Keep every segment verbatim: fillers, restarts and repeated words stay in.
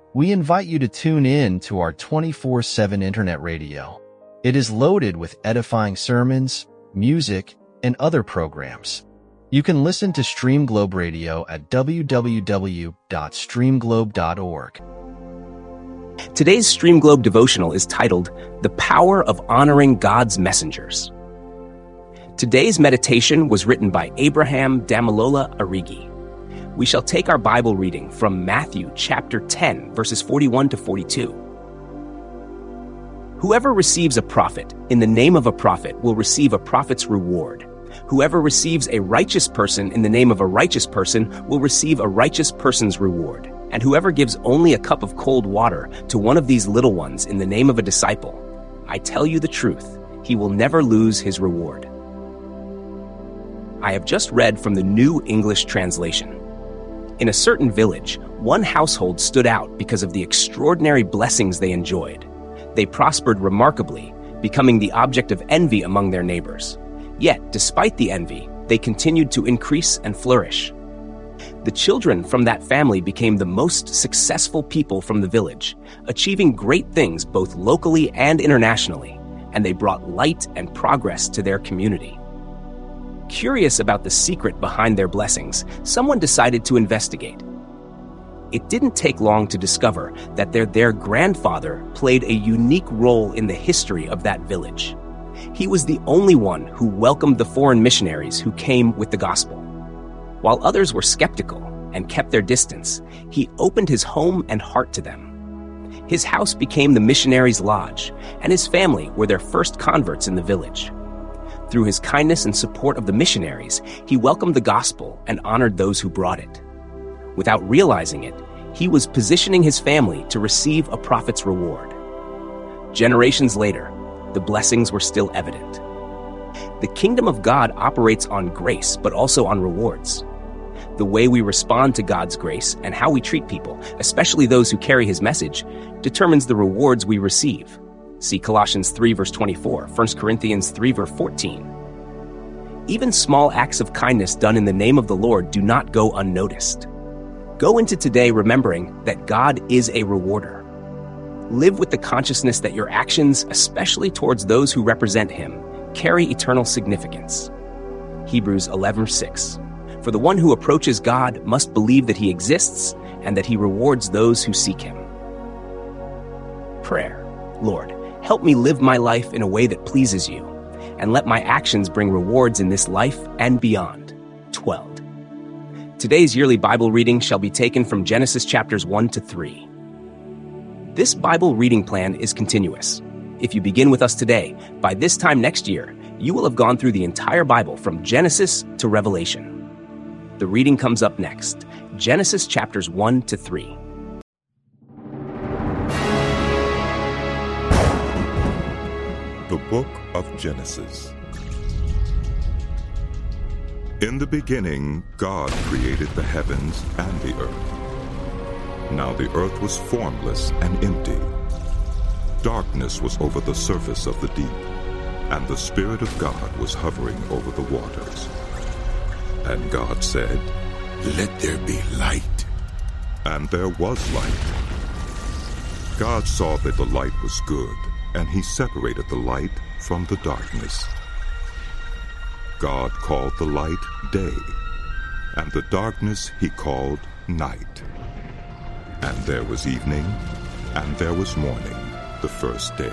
We invite you to tune in to our twenty-four seven internet radio. It is loaded with edifying sermons, music, and other programs. You can listen to Stream Globe Radio at w w w dot stream globe dot org. Today's Stream Globe devotional is titled, The Power of Honoring God's Messengers. Today's meditation was written by Abraham Damilola Arigi. We shall take our Bible reading from Matthew chapter ten, verses forty-one to forty-two. Whoever receives a prophet in the name of a prophet will receive a prophet's reward. Whoever receives a righteous person in the name of a righteous person will receive a righteous person's reward. And whoever gives only a cup of cold water to one of these little ones in the name of a disciple, I tell you the truth, he will never lose his reward. I have just read from the New English Translation. In a certain village, one household stood out because of the extraordinary blessings they enjoyed. They prospered remarkably, becoming the object of envy among their neighbors. Yet, despite the envy, they continued to increase and flourish. The children from that family became the most successful people from the village, achieving great things both locally and internationally, and they brought light and progress to their community. Curious about the secret behind their blessings, someone decided to investigate. It didn't take long to discover that their, their grandfather played a unique role in the history of that village. He was the only one who welcomed the foreign missionaries who came with the gospel. While others were skeptical and kept their distance, he opened his home and heart to them. His house became the missionaries' lodge, and his family were their first converts in the village. Through his kindness and support of the missionaries, he welcomed the gospel and honored those who brought it. Without realizing it, he was positioning his family to receive a prophet's reward. Generations later, the blessings were still evident. The kingdom of God operates on grace, but also on rewards. The way we respond to God's grace and how we treat people, especially those who carry his message, determines the rewards we receive. See Colossians three, verse twenty-four, First Corinthians three, verse fourteen. Even small acts of kindness done in the name of the Lord do not go unnoticed. Go into today remembering that God is a rewarder. Live with the consciousness that your actions, especially towards those who represent him, carry eternal significance. Hebrews eleven, six. For the one who approaches God must believe that he exists and that he rewards those who seek him. Prayer. Lord, help me live my life in a way that pleases you, and let my actions bring rewards in this life and beyond. twelve. Today's yearly Bible reading shall be taken from Genesis chapters one to three. This Bible reading plan is continuous. If you begin with us today, by this time next year, you will have gone through the entire Bible from Genesis to Revelation. The reading comes up next, Genesis chapters one to three. The Book of Genesis. In the beginning, God created the heavens and the earth. Now the earth was formless and empty. Darkness was over the surface of the deep, and the Spirit of God was hovering over the waters. And God said, "Let there be light." And there was light. God saw that the light was good, and he separated the light from the darkness. God called the light day, and the darkness he called night. And there was evening, and there was morning, the first day.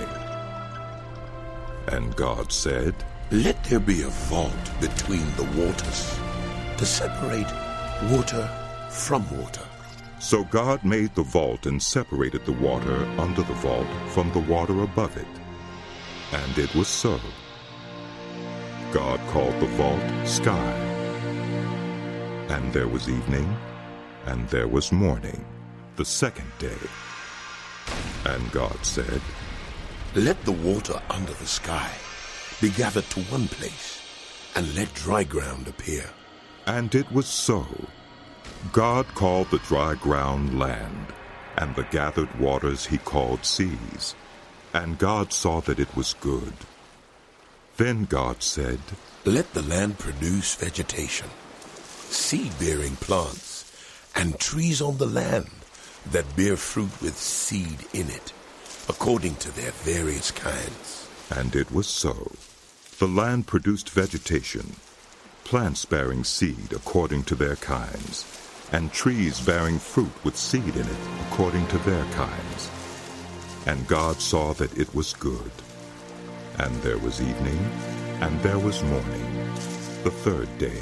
And God said, "Let there be a vault between the waters, to separate water from water." So God made the vault and separated the water under the vault from the water above it. And it was so. God called the vault Sky. And there was evening, and there was morning, the second day. And God said, "Let the water under the sky be gathered to one place, and let dry ground appear." And it was so. God called the dry ground land, and the gathered waters he called seas. And God saw that it was good. Then God said, "Let the land produce vegetation, seed-bearing plants, and trees on the land, that bear fruit with seed in it, according to their various kinds. And it was so. The land produced vegetation, plants bearing seed according to their kinds, and trees bearing fruit with seed in it according to their kinds. And God saw that it was good. And there was evening, and there was morning, the third day.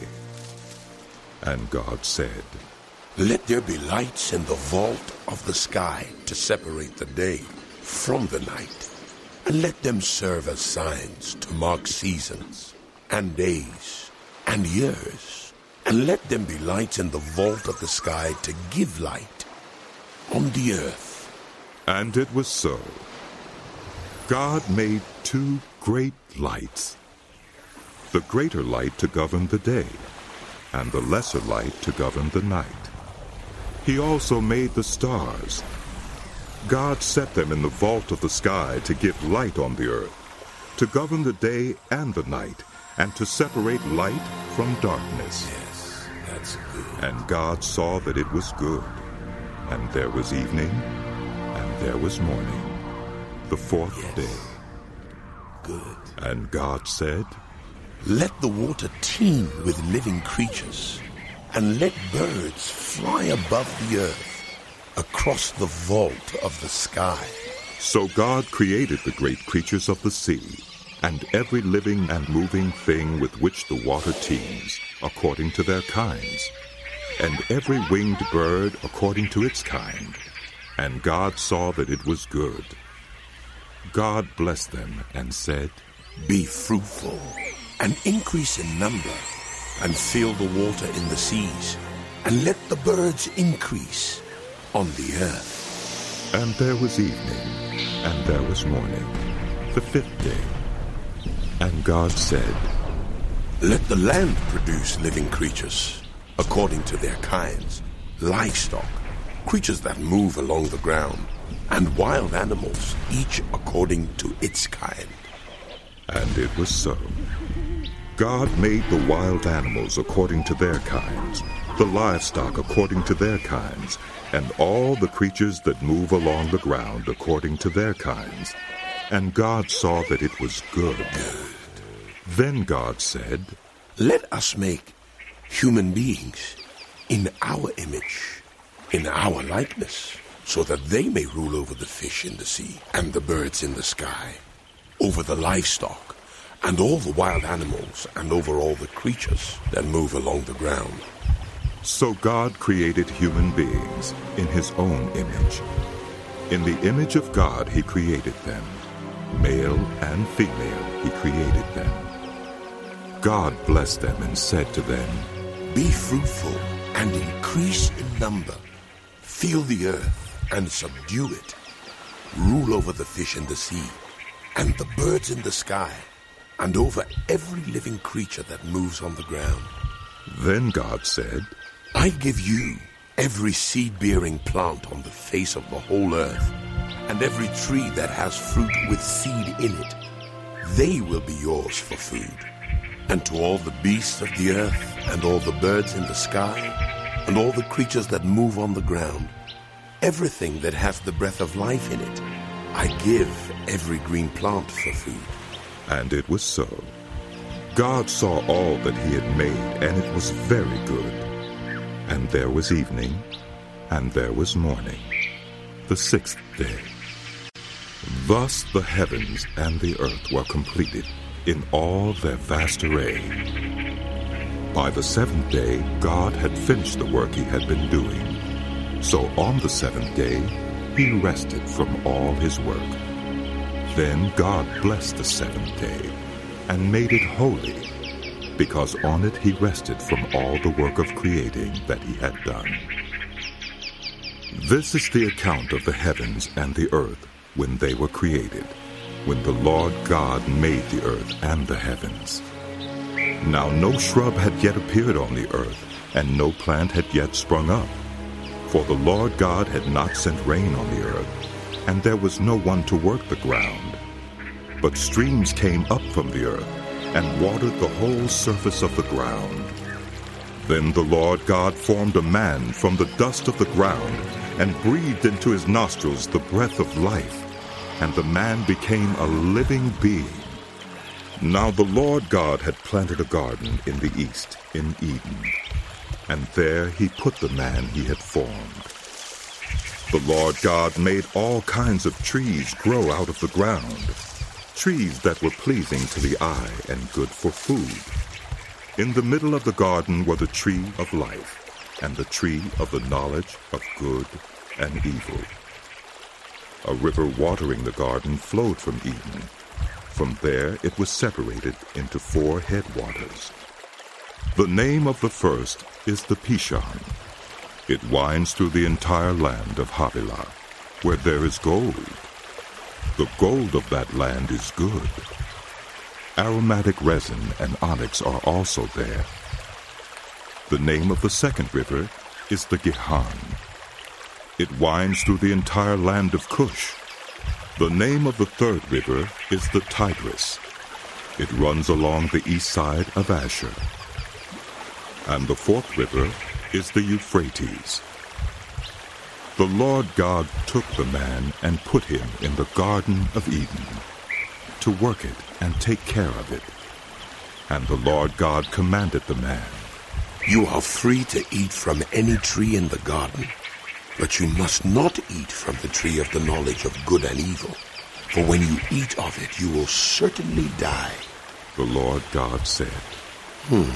And God said, Let there be lights in the vault of the sky to separate the day from the night, and let them serve as signs to mark seasons, and days, and years, and let them be lights in the vault of the sky to give light on the earth. And it was so. God made two great lights, the greater light to govern the day, and the lesser light to govern the night. He also made the stars. God set them in the vault of the sky to give light on the earth, to govern the day and the night, and to separate light from darkness. Yes, that's good. And God saw that it was good. And there was evening, and there was morning, the fourth yes. day. Good. And God said, Let the water teem with living creatures, and let birds fly above the earth, across the vault of the sky. So God created the great creatures of the sea, and every living and moving thing with which the water teems, according to their kinds, and every winged bird according to its kind. And God saw that it was good. God blessed them and said, Be fruitful, and increase in number, and fill the water in the seas, and let the birds increase on the earth. And there was evening, and there was morning, the fifth day. And God said, Let the land produce living creatures, according to their kinds, livestock, creatures that move along the ground, and wild animals, each according to its kind. And it was so. God made the wild animals according to their kinds, the livestock according to their kinds, and all the creatures that move along the ground according to their kinds. And God saw that it was good. Then God said, Let us make human beings in our image, in our likeness, so that they may rule over the fish in the sea and the birds in the sky, over the livestock and all the wild animals, and over all the creatures that move along the ground. So God created human beings in his own image. In the image of God he created them. Male and female he created them. God blessed them and said to them, Be fruitful and increase in number. Fill the earth and subdue it. Rule over the fish in the sea and the birds in the sky, and over every living creature that moves on the ground. Then God said, I give you every seed-bearing plant on the face of the whole earth, and every tree that has fruit with seed in it. They will be yours for food. And to all the beasts of the earth, and all the birds in the sky, and all the creatures that move on the ground, everything that has the breath of life in it, I give every green plant for food. And it was so. God saw all that he had made, and it was very good. And there was evening, and there was morning, the sixth day. Thus the heavens and the earth were completed in all their vast array. By the seventh day God had finished the work he had been doing. So on the seventh day he rested from all his work. Then God blessed the seventh day and made it holy, because on it he rested from all the work of creating that he had done. This is the account of the heavens and the earth when they were created, when the Lord God made the earth and the heavens. Now no shrub had yet appeared on the earth, and no plant had yet sprung up, for the Lord God had not sent rain on the earth, and there was no one to work the ground. But streams came up from the earth, and watered the whole surface of the ground. Then the Lord God formed a man from the dust of the ground, and breathed into his nostrils the breath of life, and the man became a living being. Now the Lord God had planted a garden in the east, in Eden, and there he put the man he had formed. The Lord God made all kinds of trees grow out of the ground, trees that were pleasing to the eye and good for food. In the middle of the garden were the tree of life, and the tree of the knowledge of good and evil. A river watering the garden flowed from Eden. From there it was separated into four headwaters. The name of the first is the Pishon. It winds through the entire land of Havilah, where there is gold. The gold of that land is good. Aromatic resin and onyx are also there. The name of the second river is the Gihon. It winds through the entire land of Cush. The name of the third river is the Tigris. It runs along the east side of Asher. And the fourth river is the Euphrates. The Lord God took the man and put him in the Garden of Eden, to work it and take care of it. And the Lord God commanded the man, You are free to eat from any tree in the garden, but you must not eat from the tree of the knowledge of good and evil, for when you eat of it, you will certainly die. The Lord God said, Hmm.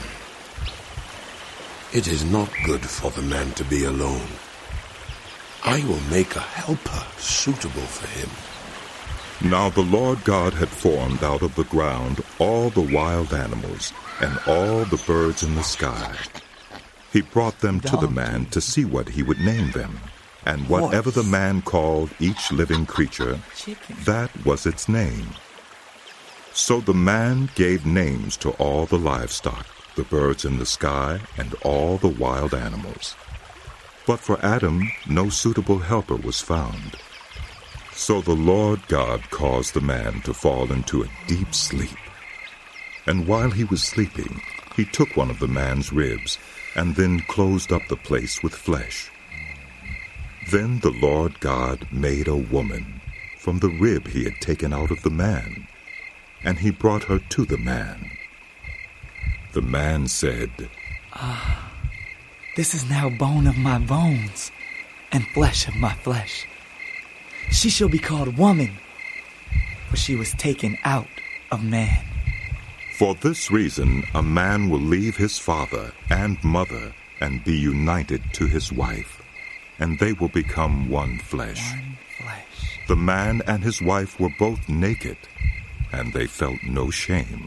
It is not good for the man to be alone. I will make a helper suitable for him. Now the Lord God had formed out of the ground all the wild animals and all the birds in the sky. He brought them to the man to see what he would name them. And whatever the man called each living creature, that was its name. So the man gave names to all the livestock, the birds in the sky, and all the wild animals. But for Adam no suitable helper was found. So the Lord God caused the man to fall into a deep sleep. And while he was sleeping, he took one of the man's ribs, and then closed up the place with flesh. Then the Lord God made a woman from the rib he had taken out of the man, and he brought her to the man. The man said, Ah, this is now bone of my bones and flesh of my flesh. She shall be called woman, for she was taken out of man. For this reason a man will leave his father and mother and be united to his wife, and they will become one flesh. One flesh. The man and his wife were both naked, and they felt no shame.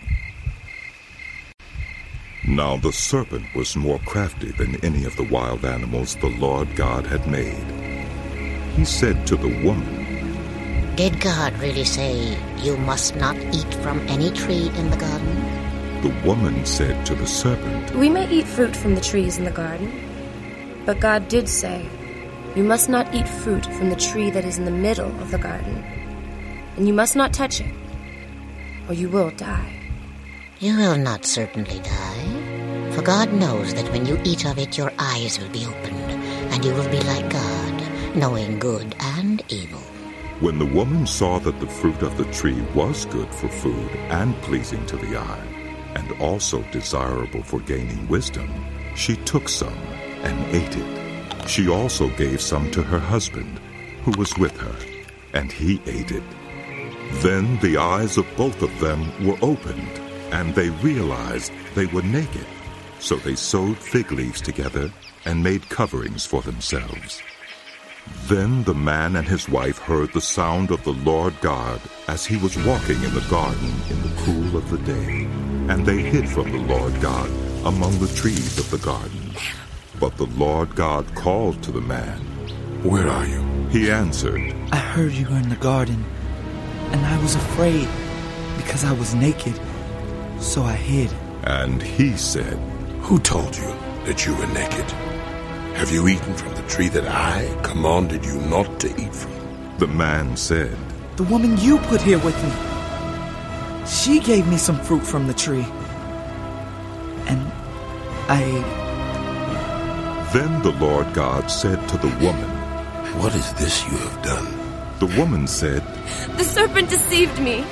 Now the serpent was more crafty than any of the wild animals the Lord God had made. He said to the woman, Did God really say you must not eat from any tree in the garden? The woman said to the serpent, We may eat fruit from the trees in the garden, but God did say, You must not eat fruit from the tree that is in the middle of the garden, and you must not touch it, or you will die. You will not certainly die, for God knows that when you eat of it, your eyes will be opened, and you will be like God, knowing good and evil. When the woman saw that the fruit of the tree was good for food and pleasing to the eye, and also desirable for gaining wisdom, she took some and ate it. She also gave some to her husband, who was with her, and he ate it. Then the eyes of both of them were opened, and they realized they were naked. So they sewed fig leaves together and made coverings for themselves. Then the man and his wife heard the sound of the Lord God as he was walking in the garden in the cool of the day. And they hid from the Lord God among the trees of the garden. But the Lord God called to the man, Where are you? He answered, I heard you were in the garden, and I was afraid because I was naked, so I hid. And he said, Who told you that you were naked? Have you eaten from the tree that I commanded you not to eat from? The man said, The woman you put here with me, she gave me some fruit from the tree, and I ate it. Then the Lord God said to the woman, What is this you have done? The woman said, The serpent deceived me,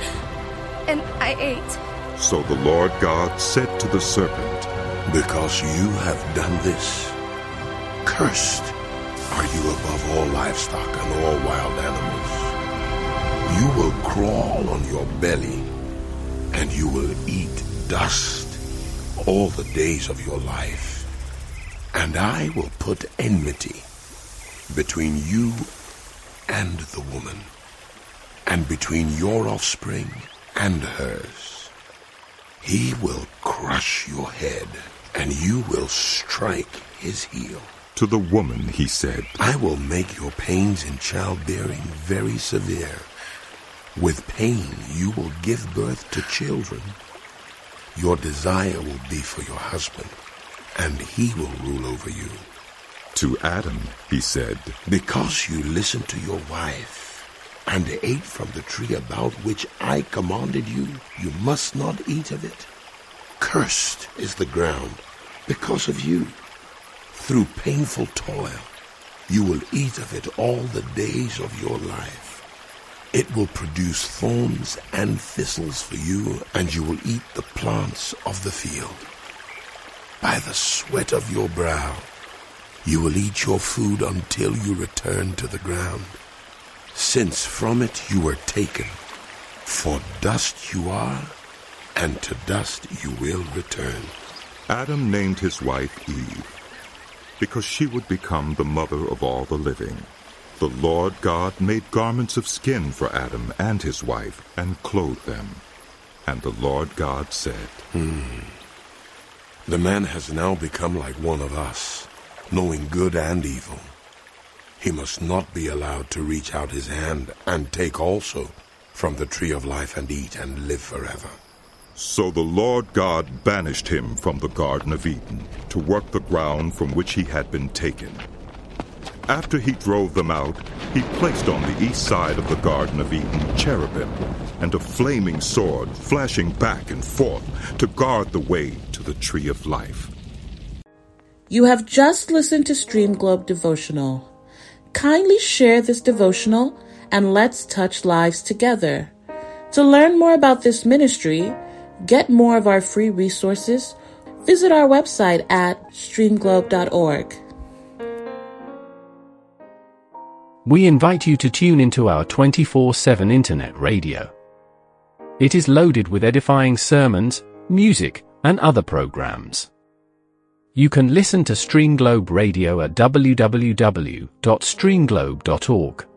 and I ate. So the Lord God said to the serpent, Because you have done this, cursed are you above all livestock and all wild animals. You will crawl on your belly, and you will eat dust all the days of your life. And I will put enmity between you and the woman, and between your offspring and hers. He will crush your head, and you will strike his heel. To the woman he said, I will make your pains in childbearing very severe. With pain you will give birth to children. Your desire will be for your husband, and he will rule over you. To Adam he said, Because you listened to your wife, and ate from the tree about which I commanded you, you must not eat of it. Cursed is the ground because of you. Through painful toil, you will eat of it all the days of your life. It will produce thorns and thistles for you, and you will eat the plants of the field. By the sweat of your brow, you will eat your food until you return to the ground, since from it you were taken. For dust you are, and to dust you will return. Adam named his wife Eve, because she would become the mother of all the living. The Lord God made garments of skin for Adam and his wife, and clothed them. And the Lord God said, Hmm. The man has now become like one of us, knowing good and evil. He must not be allowed to reach out his hand and take also from the tree of life and eat and live forever. So the Lord God banished him from the Garden of Eden to work the ground from which he had been taken. After he drove them out, he placed on the east side of the Garden of Eden cherubim and a flaming sword flashing back and forth to guard the way to the tree of life. You have just listened to Stream Globe Devotional. Kindly share this devotional and let's touch lives together. To learn more about this ministry, get more of our free resources, visit our website at stream globe dot org. We invite you to tune into our twenty-four seven internet radio. It is loaded with edifying sermons, music, and other programs. You can listen to Stream Globe Radio at w w w dot stream globe dot org.